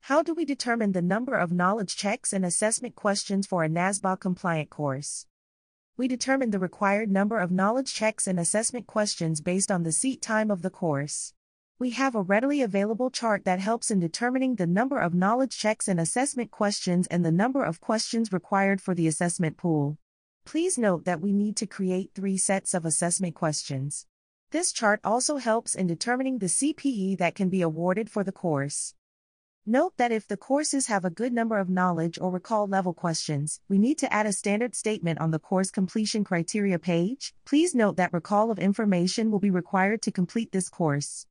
How do we determine the number of knowledge checks and assessment questions for a NASBA-compliant course? We determine the required number of knowledge checks and assessment questions based on the seat time of the course. We have a readily available chart that helps in determining the number of knowledge checks and assessment questions and the number of questions required for the assessment pool. Please note that we need to create 3 sets of assessment questions. This chart also helps in determining the CPE that can be awarded for the course. Note that if the courses have a good number of knowledge or recall level questions, we need to add a standard statement on the course completion criteria page. Please note that recall of information will be required to complete this course.